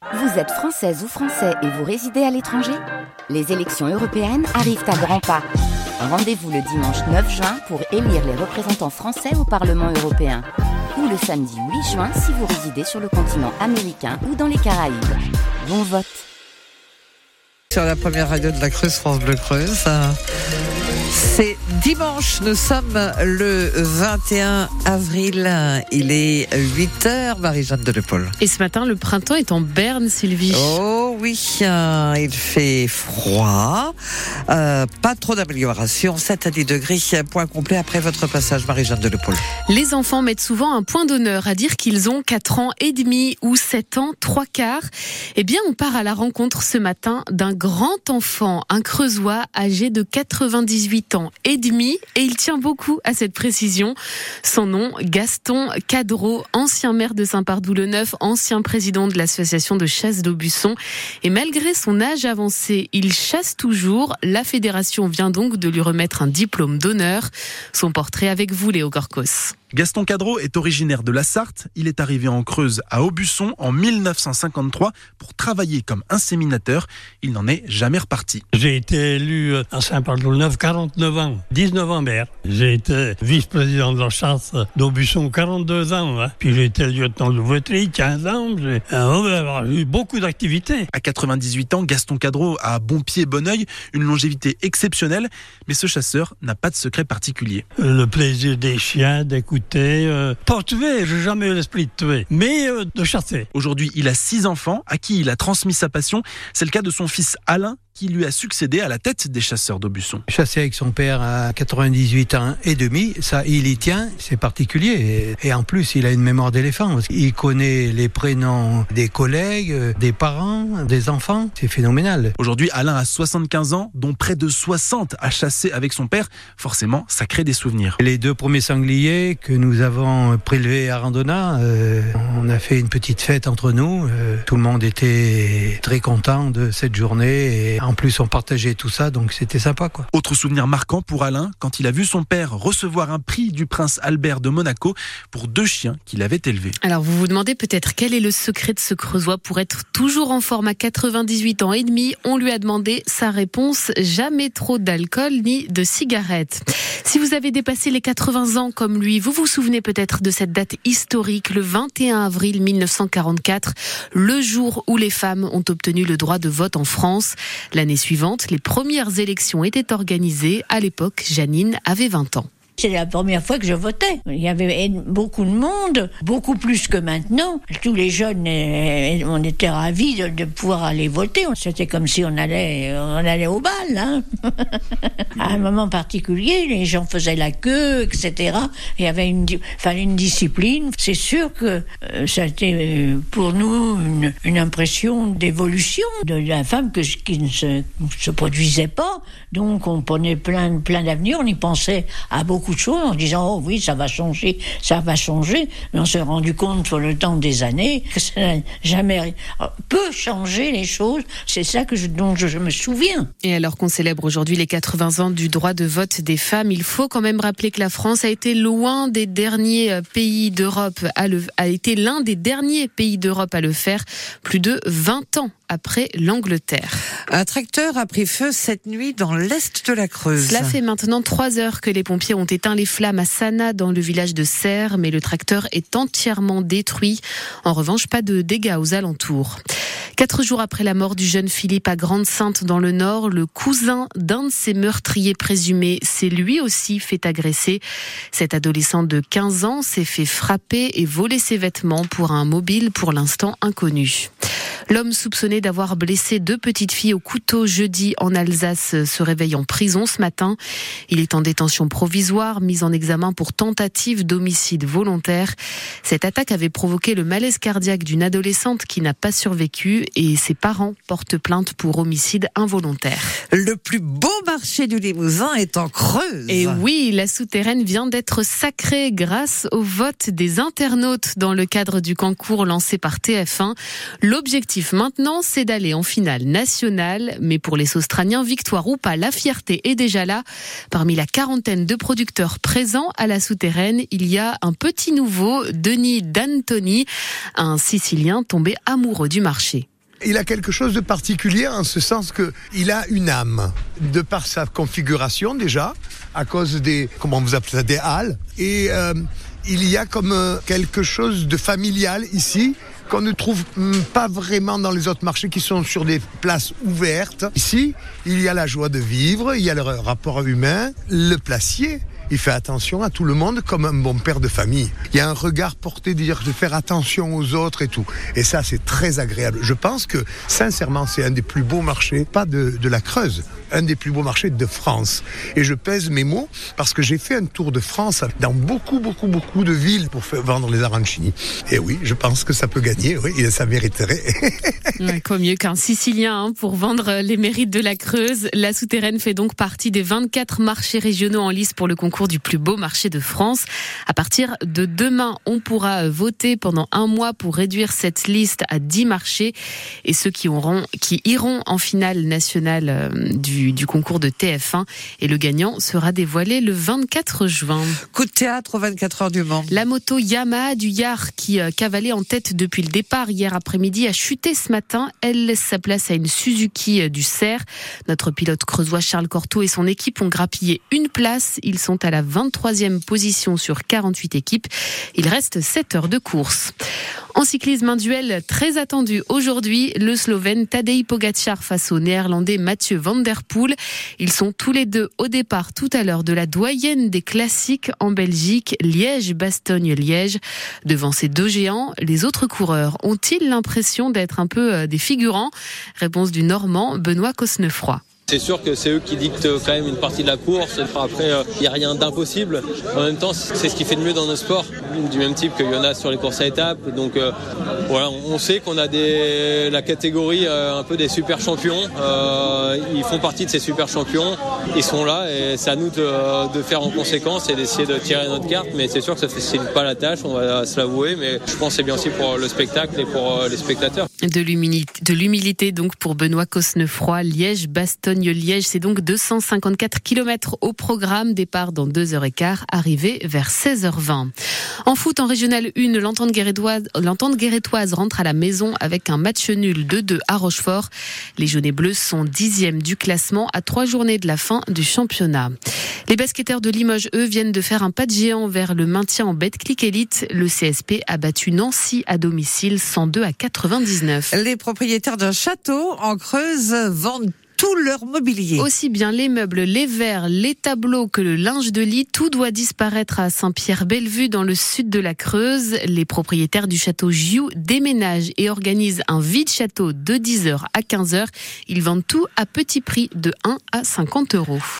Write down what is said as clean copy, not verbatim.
Vous êtes française ou français et vous résidez à l'étranger ? Les élections européennes arrivent à grands pas. Rendez-vous le dimanche 9 juin pour élire les représentants français au Parlement européen. Ou le samedi 8 juin si vous résidez sur le continent américain ou dans les Caraïbes. Bon vote. Sur la première radio de la Creuse, France Bleu Creuse. C'est dimanche, nous sommes le 21 avril, il est 8h, Marie-Jeanne Delepaule. Et ce matin, le printemps est en berne, Sylvie. Oh oui, il fait froid, pas trop d'amélioration, 7 à 10 degrés, point complet après votre passage, Marie-Jeanne Delepaule. Les enfants mettent souvent un point d'honneur à dire qu'ils ont 4 ans et demi ou 7 ans, 3/4. Eh bien, on part à la rencontre ce matin d'un grand enfant, un Creusois âgé de 98 ans et demi, et il tient beaucoup à cette précision. Son nom, Gaston Cadreau, ancien maire de Saint-Pardoux-le-Neuf, ancien président de l'association de chasse d'Aubusson. Et malgré son âge avancé, il chasse toujours. La fédération vient donc de lui remettre un diplôme d'honneur. Son portrait avec vous, Léo Gorkos. Gaston Cadreau est originaire de la Sarthe. Il est arrivé en Creuse à Aubusson en 1953 pour travailler comme inséminateur. Il n'en est jamais reparti. J'ai été élu à Saint-Pardoux-le-Neuf 49 ans, 19 ans maire. J'ai été vice-président de la chasse d'Aubusson 42 ans. Puis j'ai été lieutenant de louveterie 15 ans. J'ai eu beaucoup d'activités. À 98 ans, Gaston Cadreau a bon pied, bon oeil, une longévité exceptionnelle. Mais ce chasseur n'a pas de secret particulier. Le plaisir des chiens, d'écouter. Pas tuer, j'ai jamais eu l'esprit de tuer, mais de chasser. Aujourd'hui, il a 6 enfants à qui il a transmis sa passion. C'est le cas de son fils Alain, qui lui a succédé à la tête des chasseurs d'Aubusson. Chasser avec son père à 98 ans et demi, ça, il y tient, c'est particulier. Et en plus, il a une mémoire d'éléphant. Il connaît les prénoms des collègues, des parents, des enfants. C'est phénoménal. Aujourd'hui, Alain a 75 ans, dont près de 60 à chasser avec son père. Forcément, ça crée des souvenirs. Les 2 premiers sangliers que nous avons prélevés à Randonna, on a fait une petite fête entre nous. Tout le monde était très content de cette journée. Et en plus, on partageait tout ça, donc c'était sympa, quoi. Autre souvenir marquant pour Alain, quand il a vu son père recevoir un prix du prince Albert de Monaco pour 2 chiens qu'il avait élevés. Alors, vous vous demandez peut-être quel est le secret de ce Creusois pour être toujours en forme à 98 ans et demi. On lui a demandé sa réponse, jamais trop d'alcool ni de cigarettes. Si vous avez dépassé les 80 ans comme lui, vous vous souvenez peut-être de cette date historique, le 21 avril 1944, le jour où les femmes ont obtenu le droit de vote en France. L'année suivante, les premières élections étaient organisées. À l'époque, Janine avait 20 ans. C'est la première fois que je votais. Il y avait beaucoup de monde, beaucoup plus que maintenant. Tous les jeunes, on était ravis de pouvoir aller voter. C'était comme si on allait au bal. Hein. À un moment particulier, les gens faisaient la queue, etc. Il y avait une discipline. C'est sûr que ça a été pour nous une impression d'évolution de la femme qui ne se produisait pas. Donc on prenait plein d'avenir, on y pensait à beaucoup de choses en disant oh oui ça va changer, mais on s'est rendu compte sur le temps des années que ça n'a jamais peut changer les choses. C'est ça dont je me souviens. Et alors qu'on célèbre aujourd'hui les 80 ans du droit de vote des femmes, il faut quand même rappeler que la France a été l'un des derniers pays d'Europe à le faire, plus de 20 ans après l'Angleterre. Un tracteur a pris feu cette nuit dans l'est de la Creuse. Cela fait maintenant 3 heures que les pompiers ont éteint les flammes à Sana, dans le village de Serres, mais le tracteur est entièrement détruit. En revanche, pas de dégâts aux alentours. 4 jours après la mort du jeune Philippe à Grande-Synthe dans le Nord, le cousin d'un de ses meurtriers présumés s'est lui aussi fait agresser. Cet adolescent de 15 ans s'est fait frapper et voler ses vêtements pour un mobile pour l'instant inconnu. L'homme soupçonné d'avoir blessé 2 petites filles au couteau jeudi en Alsace se réveille en prison ce matin. Il est en détention provisoire, mis en examen pour tentative d'homicide volontaire. Cette attaque avait provoqué le malaise cardiaque d'une adolescente qui n'a pas survécu et ses parents portent plainte pour homicide involontaire. Le plus beau marché du Limousin est en Creuse. Et oui, la souterraine vient d'être sacrée grâce au vote des internautes dans le cadre du concours lancé par TF1. L'objectif maintenant, c'est d'aller en finale nationale. Mais pour les Australiens, victoire ou pas, la fierté est déjà là. Parmi la quarantaine de producteurs présents à la souterraine, il y a un petit nouveau, Denis D'Antoni, un Sicilien tombé amoureux du marché. Il a quelque chose de particulier en ce sens qu'il a une âme, de par sa configuration déjà, à cause des, comment vous appelez ça, des halles. Et il y a comme quelque chose de familial ici, qu'on ne trouve pas vraiment dans les autres marchés qui sont sur des places ouvertes. Ici, il y a la joie de vivre, il y a le rapport humain, le placier. Il fait attention à tout le monde comme un bon père de famille. Il y a un regard porté de faire attention aux autres et tout. Et ça, c'est très agréable. Je pense que, sincèrement, c'est un des plus beaux marchés, pas de la Creuse, un des plus beaux marchés de France. Et je pèse mes mots parce que j'ai fait un tour de France dans beaucoup de villes pour vendre les arancini. Et oui, je pense que ça peut gagner, oui, et ça mériterait. Ouais, quoi mieux qu'un Sicilien pour vendre les mérites de la Creuse. La Souterraine fait donc partie des 24 marchés régionaux en lice pour le concours du plus beau marché de France. À partir de demain, on pourra voter pendant un mois pour réduire cette liste à 10 marchés. Et ceux qui iront en finale nationale du concours de TF1. Et le gagnant sera dévoilé le 24 juin. Coup de théâtre aux 24 heures du Mans. La moto Yamaha du Yard qui cavalait en tête depuis le départ hier après-midi a chuté ce matin. Elle laisse sa place à une Suzuki du Cerf. Notre pilote creusois Charles Cortot et son équipe ont grappillé une place. Ils sont à la 23e position sur 48 équipes. Il reste 7 heures de course. En cyclisme, un duel très attendu aujourd'hui. Le Slovène Tadej Pogačar face au Néerlandais Mathieu van der Poel. Ils sont tous les deux au départ tout à l'heure de la doyenne des classiques en Belgique, Liège-Bastogne-Liège. Devant ces deux géants, les autres coureurs ont-ils l'impression d'être un peu des figurants ? Réponse du Normand Benoît Cosnefroy. C'est sûr que c'est eux qui dictent quand même une partie de la course. Après, il n'y a rien d'impossible. En même temps, c'est ce qui fait de mieux dans nos sports, du même type qu'il y en a sur les courses à étapes. Donc voilà, on sait qu'on a la catégorie un peu des super champions. Ils font partie de ces super champions. Ils sont là et c'est à nous de faire en conséquence et d'essayer de tirer notre carte. Mais c'est sûr que ça ne facilite pas la tâche, on va se l'avouer. Mais je pense que c'est bien aussi pour le spectacle et pour les spectateurs. De l'humilité donc pour Benoît Cosnefroy. Liège, c'est donc 254 km au programme. Départ dans 2h15, arrivée vers 16h20. En foot, en régional 1, l'Entente guérétoise rentre à la maison avec un match nul 2-2 à Rochefort. Les jaunes et bleus sont 10e du classement à 3 journées de la fin du championnat. Les basketteurs de Limoges, eux, viennent de faire un pas de géant vers le maintien en Betclic Elite. Le CSP a battu Nancy à domicile 102-99. Les propriétaires d'un château en Creuse vendent tout leur mobilier. Aussi bien les meubles, les verres, les tableaux que le linge de lit, tout doit disparaître à Saint-Pierre-Bellevue dans le sud de la Creuse. Les propriétaires du château Giou déménagent et organisent un vide-château de 10h à 15h. Ils vendent tout à petit prix de 1 à 50 €.